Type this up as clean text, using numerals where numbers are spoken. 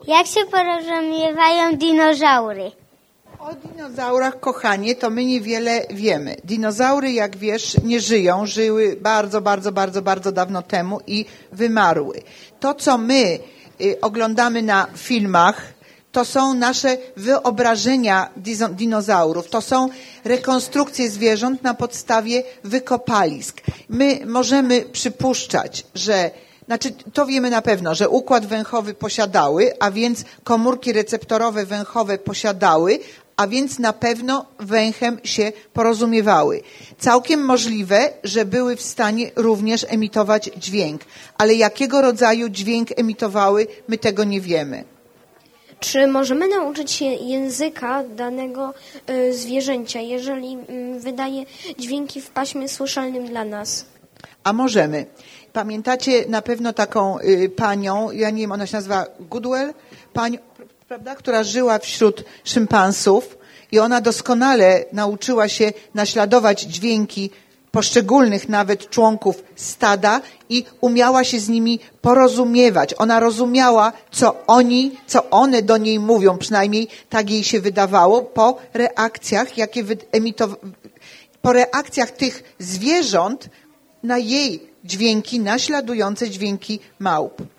Jak się porozumiewają dinozaury? O dinozaurach, kochanie, to my niewiele wiemy. Dinozaury, jak wiesz, nie żyją. Żyły bardzo, bardzo, bardzo, bardzo dawno temu i wymarły. To, co my oglądamy na filmach, to są nasze wyobrażenia dinozaurów. To są rekonstrukcje zwierząt na podstawie wykopalisk. My możemy przypuszczać, to wiemy na pewno, że układ węchowy posiadały, a więc komórki receptorowe węchowe posiadały, a więc na pewno węchem się porozumiewały. Całkiem możliwe, że były w stanie również emitować dźwięk, ale jakiego rodzaju dźwięk emitowały, my tego nie wiemy. Czy możemy nauczyć się języka danego zwierzęcia, jeżeli wydaje dźwięki w paśmie słyszalnym dla nas? A możemy. Pamiętacie na pewno taką panią, ja nie wiem, ona się nazywa Goodwell, panią, prawda, która żyła wśród szympansów i ona doskonale nauczyła się naśladować dźwięki poszczególnych nawet członków stada i umiała się z nimi porozumiewać. Ona rozumiała, co one do niej mówią, przynajmniej tak jej się wydawało, po reakcjach, po reakcjach tych zwierząt na jej dźwięki, naśladujące dźwięki małp.